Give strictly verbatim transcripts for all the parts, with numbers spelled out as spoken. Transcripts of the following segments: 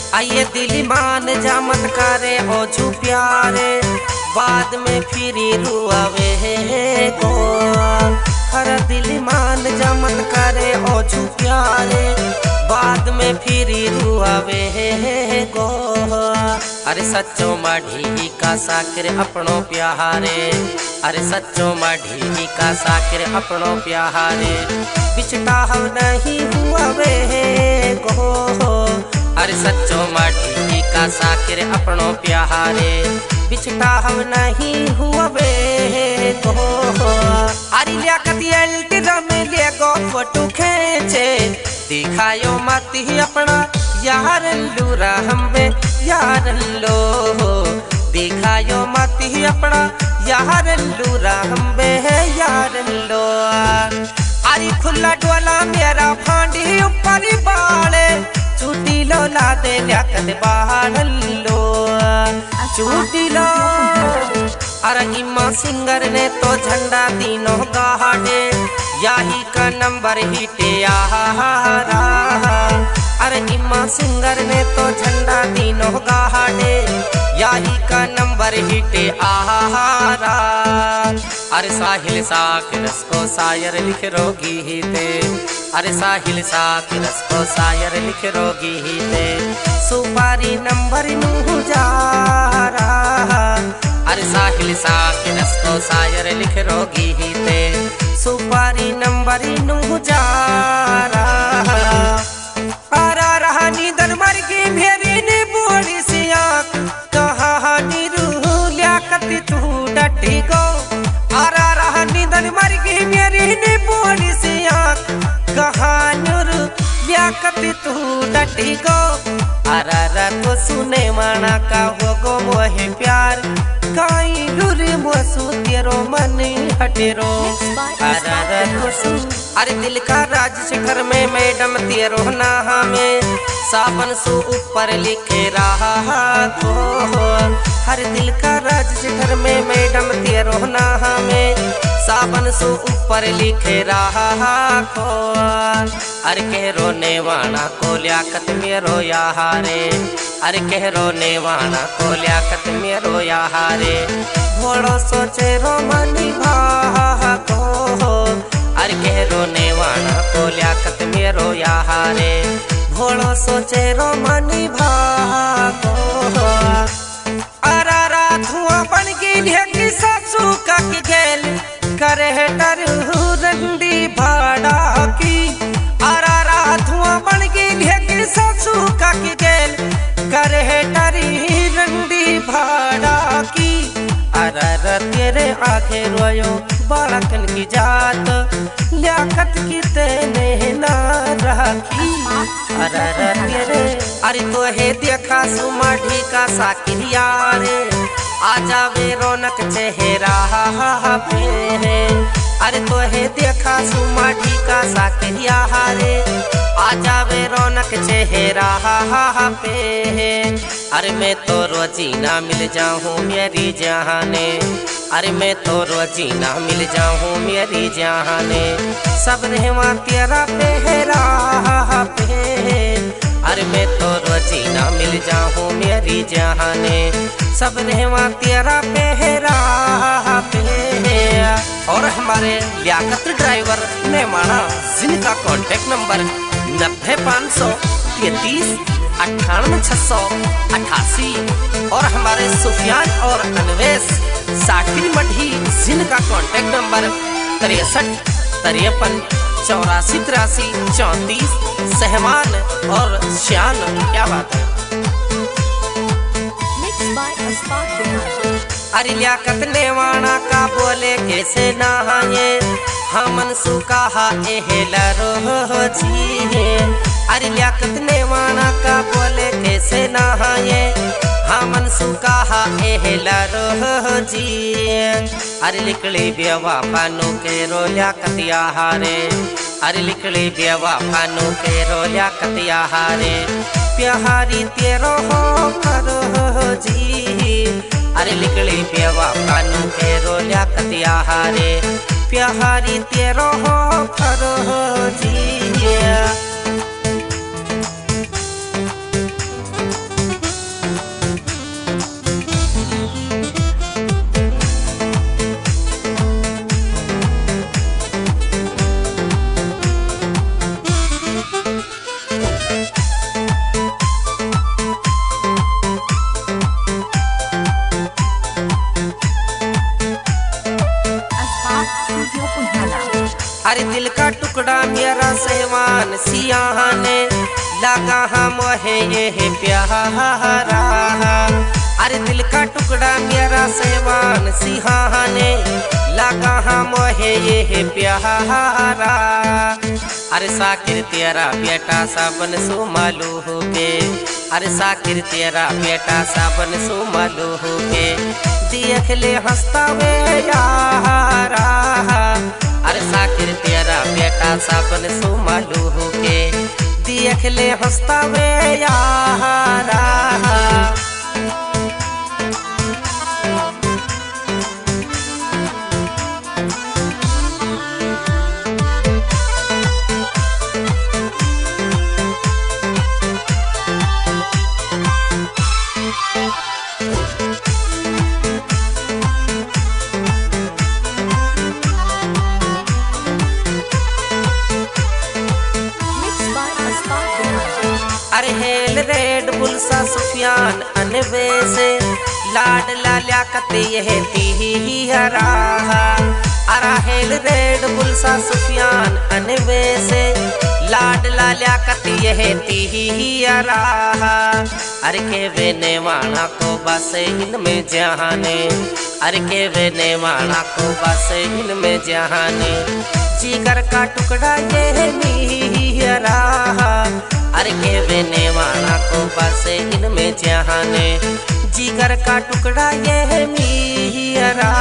आइए दिल मान जा मत करे ओ छू प्यारे, बाद में फिरी रुआवे गो। हर दिल मान जा मत करे ओ छू प्यारे, बाद में फिरी रुआवे गो। अरे सच्चो माढ़ी का साकिर अपनो प्यारे, अरे सच्चो माढ़ी का साकिर अपनो प्यारे, बिछटा हम नहीं हुआ वे गो। अरे सच्चो माढ़ी का साकिर अपनो प्यारे, बिछटा हम नहीं हुआ वे गो। अरे लियाकत अल्टीरा में ले गो फोटो खींचे, दिखायो मत ही अपना यार लूरा हमें यार लो। दिखायो मत ही अपना यार लूरा हमें यार लो। अरे खुला डोला मेरा फांडी ऊपर बाले, चूटी लो ला दे लियाकत बाल लो चूटी लो। अरे इमा सिंगर ने तो झंडा तीनों गाड़े, यही का नंबर हिटे आहारा। अरे इमा सिंगर ने तो झंडा तीनों गाड़े, यही का नंबर हिटे आहारा। अरे साहिल साकिरस को शायर लिख रोगी ही थे, अरे साहिल साकिरस को शायर लिख रोगी ही थे। सुपारी नंबर नू जा रहा, अरे साहिल साकिरस को शायर लिख रोगी ही थे। सुपारी नंबर नू जा रहा। आरा रहा नींदर मर की मेरी नी बोली सी आँख, कहानी रूह लियाकत तू डटी गो। आरा रहा नींदर मर की मेरी नी बोली सी आँख, कहानी रूह लियाकत तू डटी गो। आरा रा को सुने माना का हो गो मोहे प्यार, काई लुरी मोसू तेरो मन हटेरो। आरा रा को सुन अरे दिल का राज शिखर में मैडम तेरो नाहा में, सावन सो ऊपर लिखे रहा तो। हर दिल का राज शिखर में मैडम तेरो नाहा में, सावन सो ऊपर लिखे रहा को। अरे कह रोने वाला को लियाकत मेरो यारे, अरे कह रोने वाला को लियाकत मेरो यारे। भोड़ो सोचे रो मनी भा को, अरे कह रोने वाला को लियाकत मेरो यारे। भोड़ो सोचे रो मनी भा को। अरा रा धुआं बन गई ढेकी सासू का की गेल, करे डर रंडी भाड़ा की। अरा रा धुआं बन गई ढेकी सासू का की गेल, करे डरी रंडी भाड़ा की। अरा रा तेरे आगे रोयो बालकन की जात, लियाकत की तेने ना रखी। अरा रा तेरे अरे तो है देखा सुमाढ़ी का साकिर यारे, आजा वे रौनक चेहरा पे। अरे तो है देखा सुमाढ़ी का साकिर यारे, आजा वे रौनक चेहरा पे। अरे मैं तो रोजीना मिल जाऊँ मेरी जहाने, अरे मैं तो रोजीना मिल जाऊँ मेरी जहाने। सब रहवा तेरा पहरा पे, अरे मैं तो रोजीना मिल जाऊँ मेरी जहाने। सब रहवा तेरा पहरा पे। और हमारे लियाकत ड्राइवर ने माना, जिनका कॉन्टेक्ट नंबर नब्बे पाँच सौ तैतीस अट्ठानवे छः सौ अट्ठासी। और हमारे सुफियान और अनवेश साकिर मढ़ी, जिनका कॉन्टेक्ट नंबर तिरसठ तिरपन चौरासी तिरासी चौंतीस। सहमान और श्यान, क्या बात है। अरे लियाकत नेवाना का बोले कैसे नहाए, हमन सुकाहा एहला रो जी। अरे लियाकत नेवाना का बोले कैसे नहाए, हमन सुकाहा एहला रो जी। अरे लिकड़ी बेवा पानो के रो लियाकत यारे, अरे लिकड़ी बेवा पानो के रो लियाकत यारे। प्यारी तेरो हो करो जी, अरे लिकड़ी बेवा पानो के रो लियाकत यारे। प्यारी तेरो हो करो जी। मेरा सहवान सियाने लगा हम है ये प्यारा। अरे दिल का टुकड़ा मेरा सहवान सिहाने लगा हम है ये प्यारा। अरे साकिर तेरा बेटा साबन सुमालू हो के, अरे साकिर तेरा बेटा साबन सुमालू हो के देख ले हंसता वे यारा। अरे साकिर तेरा बेटा साबन सुमालू हो के देख ले हंसता वे यारा। अरे हेल रेड बुल सा सुफियान अनवे से लाड लाल्या कते यह तीहरा। अरा हेल रेड बुल सा सुफियान अनवे से लाड लाल्या कते यह तीहरा। अरे के वे नेवाणा को बस इनमें जहाने, अरे के वे नेवाणा को बस इनमें जहाने जिगर का टुकड़ा ये मीरा। अरे के वे नेवाणा को बस इनमें जहाने जिगर का टुकड़ा ये मीरा।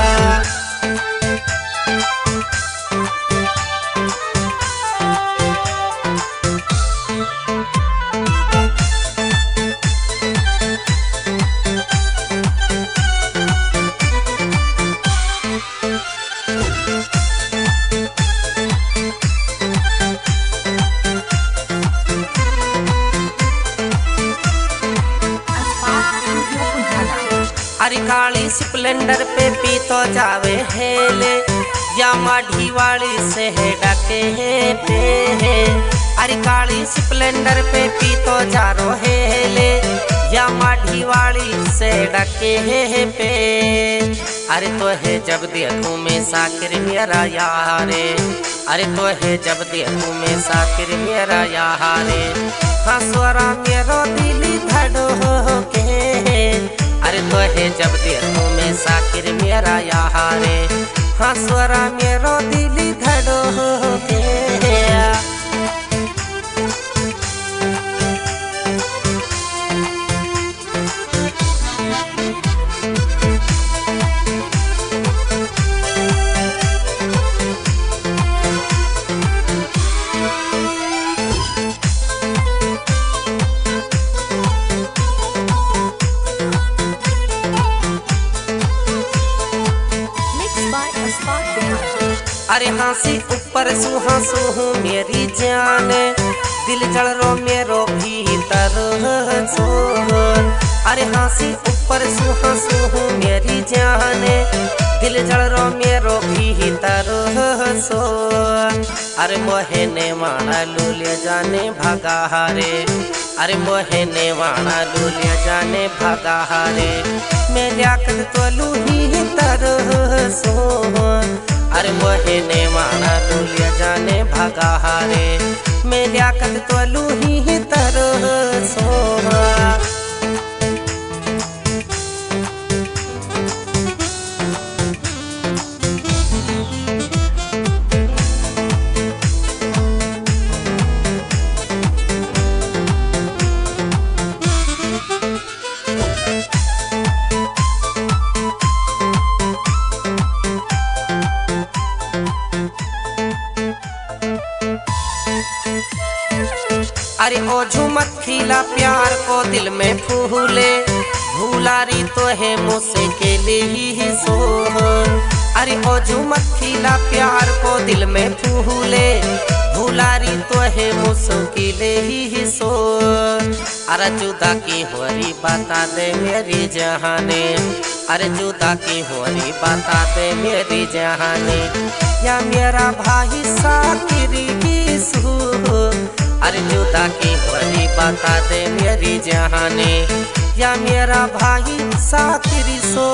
अरे काली स्प्लेंडर पे पी तो जावे हेले या माढ़ी वाली से है डके पे है। अरे काली स्प्लेंडर पे पी तो जारो हेले या माढ़ी वाली से डके पे। अरे तो है जब देखूं मैं साकिर मेरा यारे, अरे तो है जब देखूं मैं साकिर मेरा यारे। हाँ स्वरा मेरो दिली धड़ो के, अरे तो है जब देखूं मैं साकिर मेरा यारे। हाँ स्वरा मेरो दिली धड़ो के। अरे हंसी ऊपर सुहा सुहू मेरी जान दिल जल रो मेरो भीतर सोर। अरे हंसी ऊपर सुहा सुहू मेरी जान दिल जल रो मेरो भीतर सोर। अरे मोहे नेवाणा लूलिया जाने भागा हारे, अरे मोहे नेवाणा लूलिया जाने भागा हारे। मैं लियाकत तो लूही तरह सोर। अरे मोहे नेवाणा लूलिया जाने भागा हारे। मैं लियाकत तो लूही तरह सोहा। अरे ओ झुमत खिला प्यार को दिल में फूले भूलारी तो है मुझसे के लिए ही सोहर। अरे ओ झुमत खिला प्यार को दिल में फूले भूलारी तो है मुझसे के लिए ही सोहर। अरे जुदा की होरी बता दे मेरी जहाने, अरे जुदा की होरी बता दे मेरी जहाने। या मेरा भाई साकिरी की सू, अरे जुदा की होरी बता दे मेरी जहाने। या मेरा भाई साकिरी सो।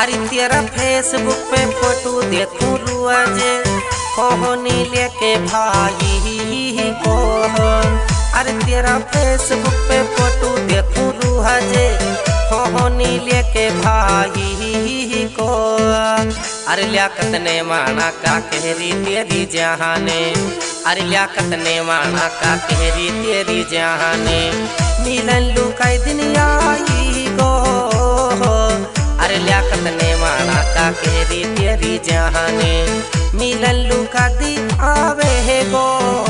अरे तेरा फेसबुक पे फोटो देखूं रोजे कोहनी लेके भाई को। अरे तेरा फेसबुक पे फोटो देखूं रोजे कोहनी लेके भाई को। अरे लियाकत ने माना का कहरी तेरी जहाने। अरे लियाकत ने माना का कहरी तेरी जहाने। मिलन लुकाई दिन आई गो। अरे लियाकत ने माना का कहरी तेरी जहाने। मिलन लुका दी आवे गो।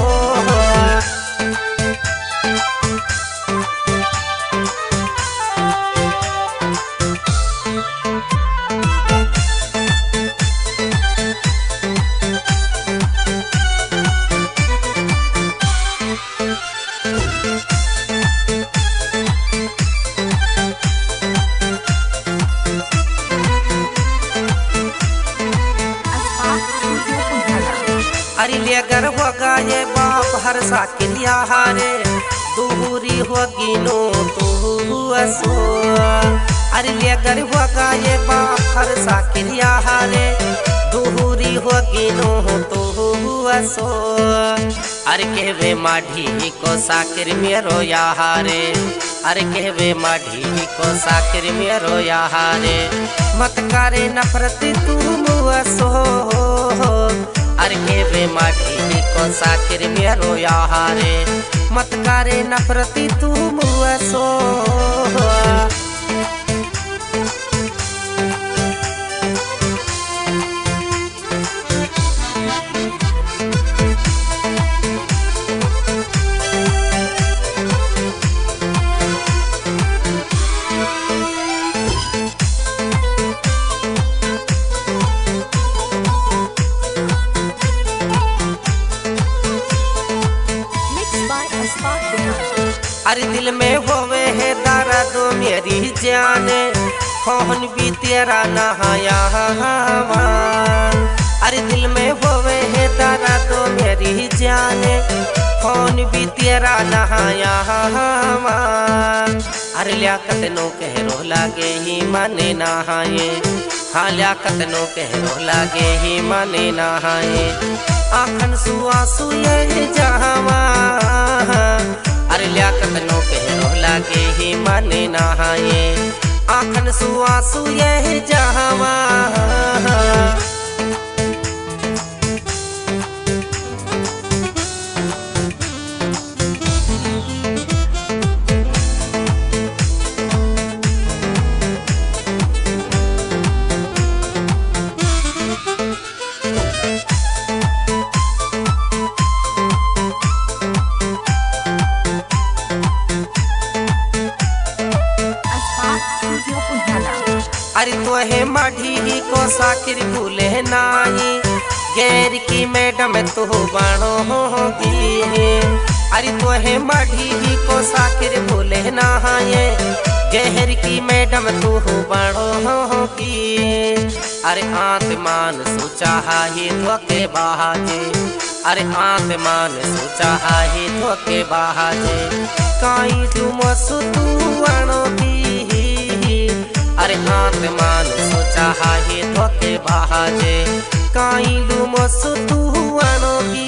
अरे ले गर होगा ये बाप हर साकिरिया हारे दूरी होगी नो तू असो। अरे ले गर होगा ये बाप हर साकिरिया हारे दूरी होगी नो तू असो। अरे कहवे माढ़ी को साकिर मेरो याहारे। अरे कहवे माढ़ी को साकिर मेरो याहारे। मत करे नफरत तुम असो। अरे कहवे माढ़ी को साकिर मेरो याहारे। मत करे नफरती तुम असो। अरे दिल में होवे है दारा दो मेरी जाने कौन भी तेरा नहाया। अरे दिल में होवे है दारा दो मेरी जाने कौन भी तेरा नहाया। अरे लियाकत नो कहरो लागे ही माने नहाए। हाँ लियाकत नो कहरो लागे ही माने नहाए। आखन सुआसु ये जहावा। अरे लियाकत नो कहरो लागे ही माने नहाए। आखन सुआसु ये जहावा। अरे तो है माढ़ी को साकिर भूले नाई गैर की मैडम तो बाणो होगी। अरे तो है माढ़ी को साकिर भूले नाए गहर की मैडम तो बाणो होगी। अरे आत्मान सोचा ही धोके बाजे। अरे आत्मान सोचा ही धोके बाजे। काई तुम सुतुआणो की। अरे आत्मान सोचा ही धोके बाजे। काई लुम सुतुआणो की।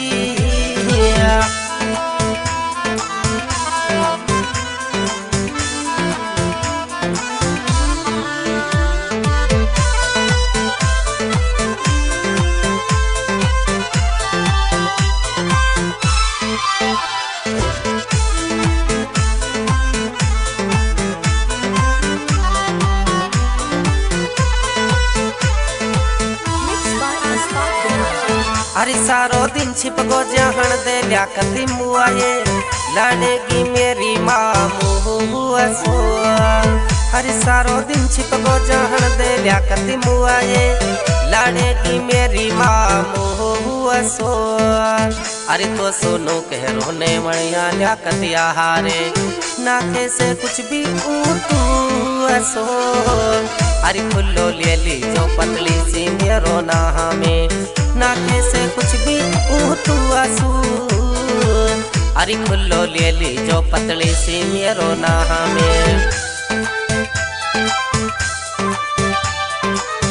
अरे सारो दिन छिप गो जहन दे लियाकती मुआए लाडेगी मेरी माँ मुआसो। अरे सारो दिन छिप गो जहन दे लियाकती मुआए लाडेगी मेरी माँ मुआसो। अरे तो सोनो कह रोने मणिया लियाकतिया हारे नाके से कुछ भी ऊतू असो। अरे खुल्लो ले ली जो पतली सी मेरो ना में नाके से कुछ भी ऊतू असू। अरे खुल्लो ले ली जो पतली सी मेरो ना में।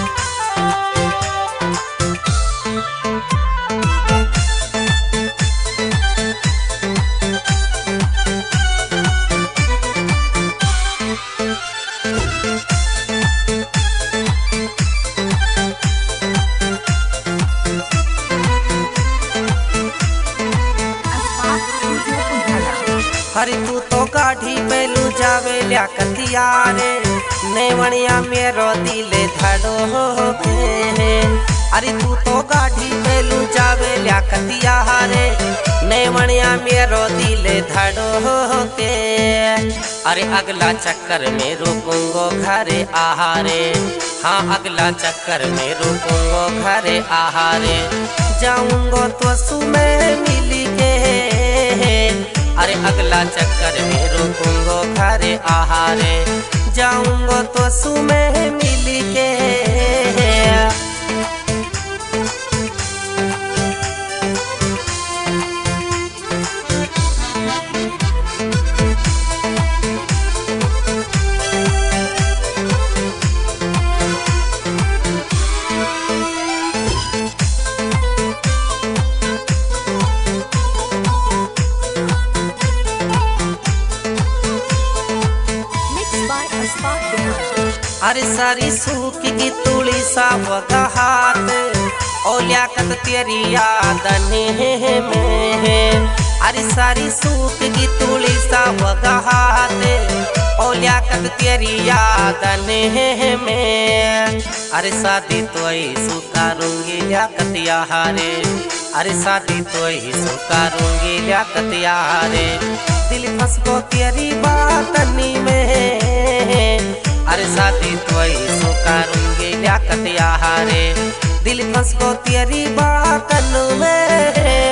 अरे तू तो गाढ़ी पेलू जावे लिया कतिया रे नेवणिया मेरो दिले धड़ो के। अरे तू तो गाढ़ी पेलू जावे लिया कतिया रे नेवणिया मेरो दिले धड़ो के। अरे अगला चक्कर में रुकूंगो घरे आहारे, हाँ अगला चक्कर में रुकूंगो घरे आहारे। जाऊंगो तो सुबह मिली के, अरे अगला चक्कर में रुकूंगो घरे आहारे। जाऊंगो तो सुबह मिली के। अरे सारी सूख की तुड़ी सा वगहात ओ लियाकत तेरी याद में है। अरे सारी सूख की तुड़ी सा वगहात ओ लियाकत तेरी याद में। अरे शादी तो ही सुकारूंगी लियाकत यारे, अरे शादी तो ही सुकारूंगी लियाकत यारे। दिल फंस गो तेरी बातनी में, अरे शादी तो ही सुकारूंगी लियाकत यारे। दिल फंस गो तेरी बातन में।